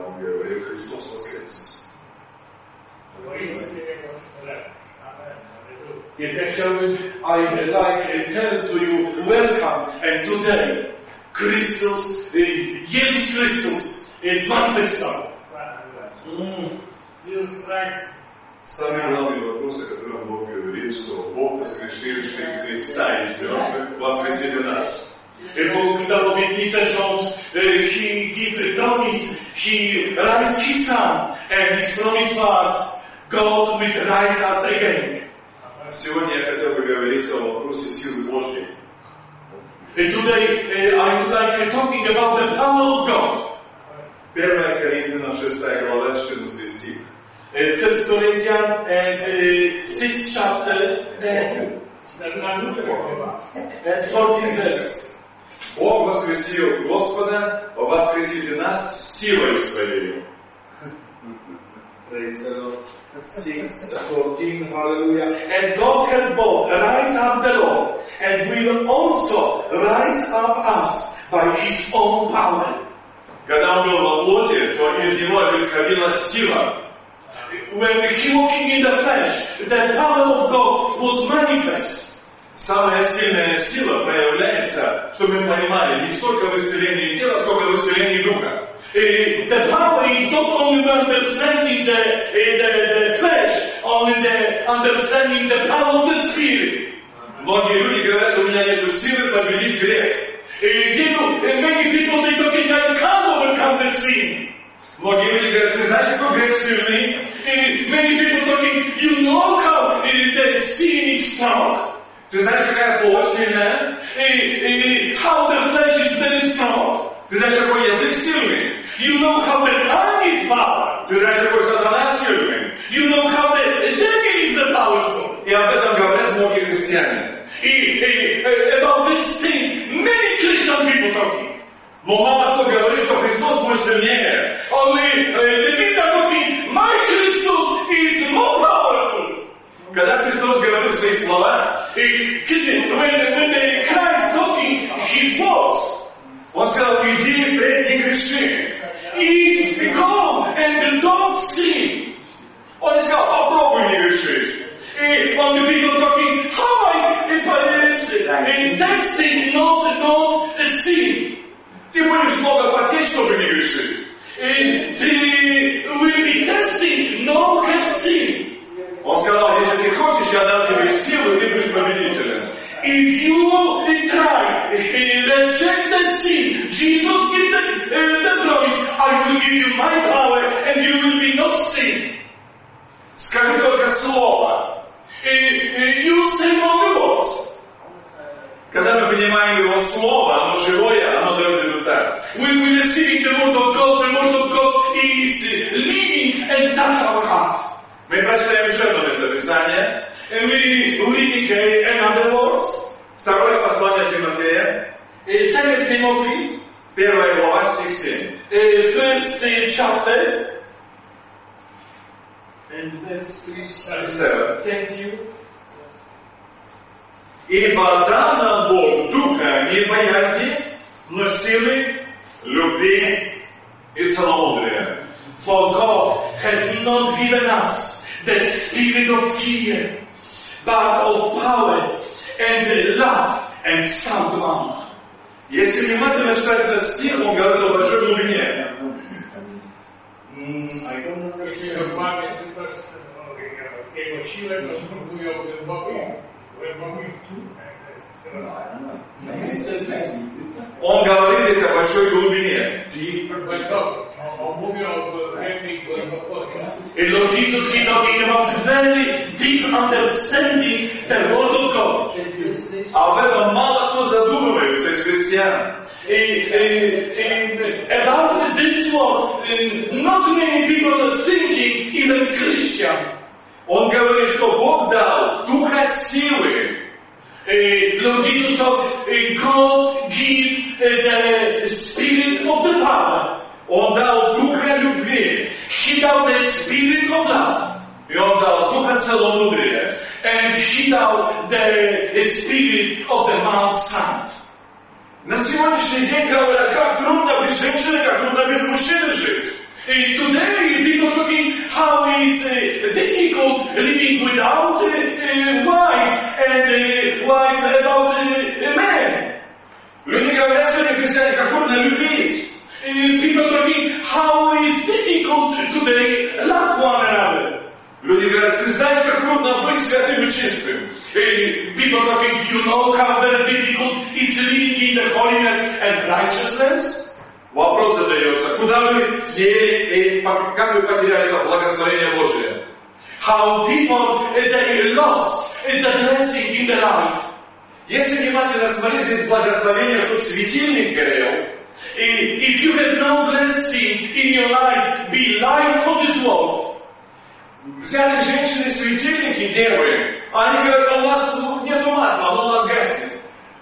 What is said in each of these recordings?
он говорил: Христос воскрес. Więc ja chciałbym, I like tell to you, welcome, and today, Chrystus, Jezus Chrystus, zmartwychwstał. Самый главный вопрос, о котором Бог говорит, что Бог, воскресивший Христа из мертвых, воскресит нас. Bóg dał obietnicę, że He give promise, He rise His Son, and His promise was, God will rise us again. Сегодня я хотел бы говорить о вопросе силы Божьей. Today I would like talking about the power of God. 1 Коринфянам 6 глава 14 стих. 1 Corinthians 6 chapter and 14 verse. Бог воскресил Господа, воскресит и нас силой Своей. Praise the Lord. 6:14, hallelujah. And God can both rise up the Lord, and will also rise up us by His own power. Когда Он был во плоти, то из Него исходила сила. When He walking in the flesh, the power of God was manifest. Самая сильная сила проявляется, чтобы мы понимали, не столько в исцелении тела, сколько в исцелении духа. The power is not only understanding the flesh, only the understanding the power of the Spirit. Многие люди говорят: у меня нет силы победить грех. Many people they talking I can't overcome the sin. Многие люди говорят: ты знаешь, какой грех сильный? Many people talking, you know how the sin is strong. Ты знаешь, какая плоть сильная? How the flesh is very strong. Ты знаешь, какой язык сильный? You know how the tongue is power. Ты знаешь, какой сатана сильный? You know how the devil is the powerful. И об этом говорят многие христиане. About this thing, many Christian people talking. Но мало кто говорит, что Христос будет сильнее. Only the people talking, my Christus is more powerful. Когда Христос говорил свои слова, when the Christ talking His words, Он сказал: иди впредь, не греши. Eat, go, and don't sin. Он не сказал: попробуй не грешить. On the people talking, how I testing, not sin. Ты будешь много потеть, чтобы не грешить. They will be testing, not have sin. Он сказал: если ты хочешь, я дам тебе силу, и ты будешь победителем. If you try, reject the sin, Jesus give the promise, I will give you my power, and you will be not sin. Скажи только слово. You say only words. Когда мы понимаем Его Слово, оно живое, оно дает результат. When we receive the word of God is living and touch our heart. Мы прочитаем еще одно местописание. And we read another words. Второе послание Тимофея. 2 Timothy. 1 глава, стих 7. First chapter. And verse 7. Thank you. Ибо дал нам Бог духа не боязни, но силы, любви и целомудрия. For God hath not given us the spirit of fear, but of power and love and sound mind. Если внимательно читать этот стих, он говорит о большой глубине. I don't understand. Он говорит здесь о большой глубине. And Lord Jesus is talking about very deep understanding the word of God. Об этом мало кто задумывается из христиан. About this word, not many people are thinking, even Christian. Он говорит, что Бог дал духа силы. Lord Jesus talked, God give the spirit of the power. Он дал духа любви. He dał the spirit of love. И Он дал духа целомудрия. And He dał the spirit of the Mount Sound. На сегодняшний день говорят, как трудно без женщины, как трудно без мужчины жить. Today, people talking how it's difficult living without a wife and wife about a man. Люди говорят сегодня, христиане, как трудно любить. People talking how it's difficult today love one another. Люди говорят, ты знаешь, как трудно быть святым и чистым. People talking, you know how very difficult it's living in the holiness and righteousness. Вопрос задается, куда вы съели и как вы потеряли это благословение Божие? How people, they lost the blessing in their life. Если внимательно смотреть, здесь благословение, что светильник горел. If you have no blessing in your life, be light for this world. Взяли женщины светильники, девы, они говорят, у вас нету масла, оно у нас гаснет.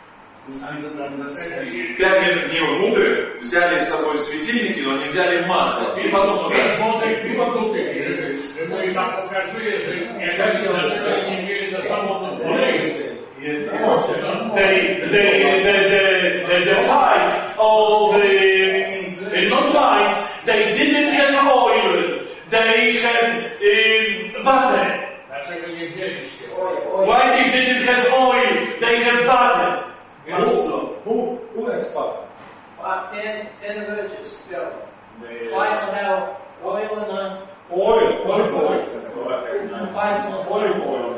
5 дней мудрых взяли с собой светильники, но не взяли масло. И потом угасли. И там показывает, что не имели за собой The five of not wise, they didn't have oil, they had butter. Why they didn't have oil, they had butter? Who has butter? 10 virgins go. 5 now oil and Olive oil. 5 Olive oil.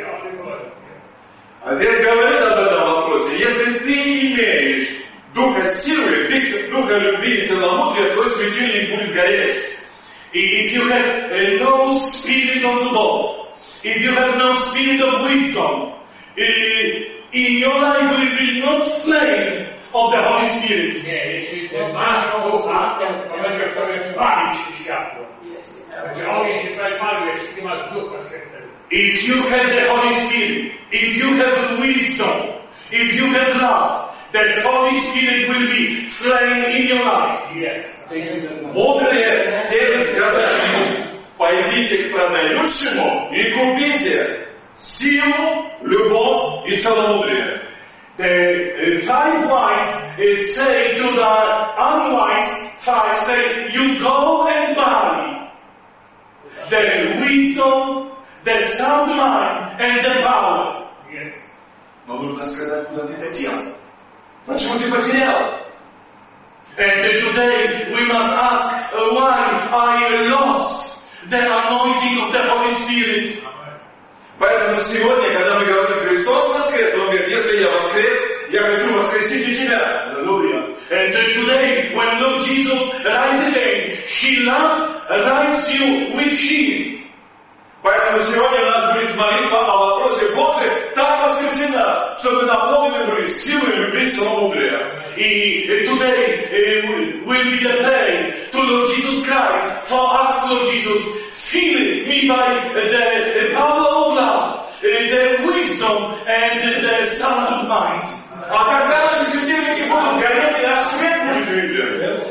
А здесь говорит об этом вопросе. Если ты имеешь духа силы, духа любви и целомудрия, твой светильник будет гореть. If you have no spirit of love, if you have no spirit of wisdom, in your life will be not flame of the Holy Spirit. Nie, jeśli masz ducha, to będzie powiem palić światło. Będzie ogień się spali, jeśli masz ducha świętego. If you have the Holy Spirit, if you have wisdom, if you have love, the Holy Spirit will be flame in your life. Yes. Мудрые те сказали ему, пойдите к продающему и купите силу, любовь и целомудрие. The 5 wise say to the unwise 5, say, you go and buy the wisdom, the sound mind, and the power. Yes. Но нужно сказать, куда ты это делал. Почему ты потерял? And today we must ask why I lost the anointing of the Holy Spirit. Поэтому сегодня, когда мы говорим, Христос воскрес, Он говорит, если я воскрес, я хочу воскресить и тебя. Hallelujah. And today, when Lord Jesus rise again, He rises you with Him. Поэтому сегодня у нас будет молитва о вопросе, Боже, так воскреси нас, чтобы наполнены были силой любви и целомудрия. Today will be the prayer to Lord Jesus Christ for us, Lord Jesus, fill me by the power of love, the wisdom and the sound mind. А когда наши светильники будут гореть, и наш свет будет виден.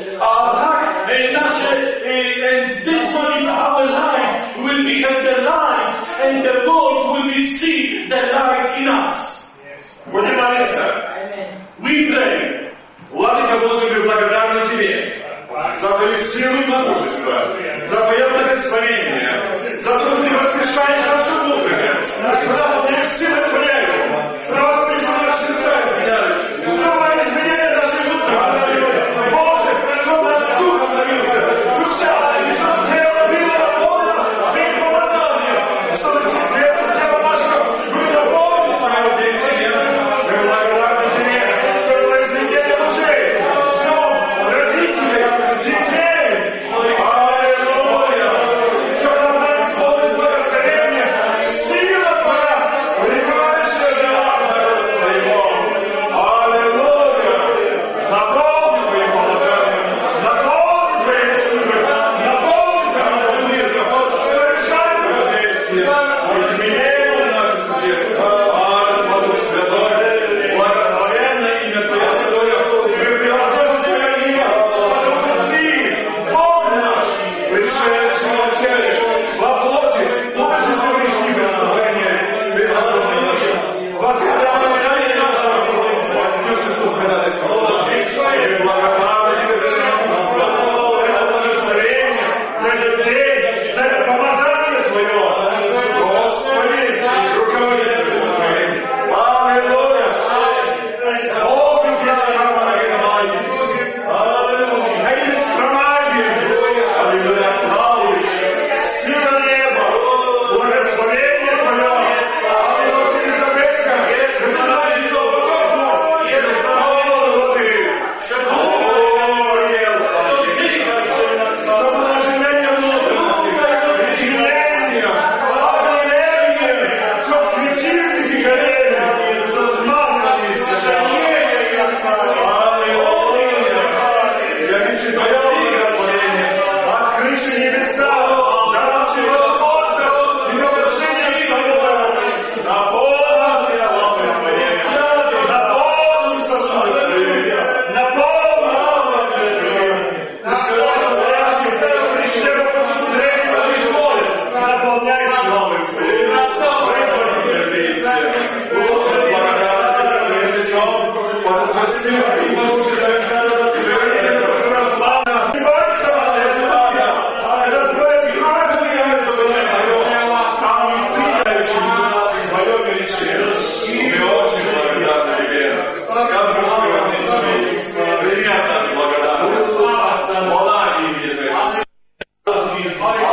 And this one is our life. We have the light, and the world will be see the light in us. Будем молиться. We pray. Владыка Божий, мы благодарны Тебе за Твою силу и могущество, за Твое благословение, за то, что Ты воскрешаешь нашу мудрость, когда подаешь силу Твою, просто чтобы наши сердца изменялись, чтобы они изменяли наши мудрости. Боже, чтобы наш дух обновился, душа, чтобы тело было наполнено Твоим помазанием, чтобы сердце тело наше было наполнено Твоим действием. Мы благодарны Тебе, что было изменение мужей, жен, родителей, детей. Аллилуйя! Что нам исполнить благословение, сила Твоя jest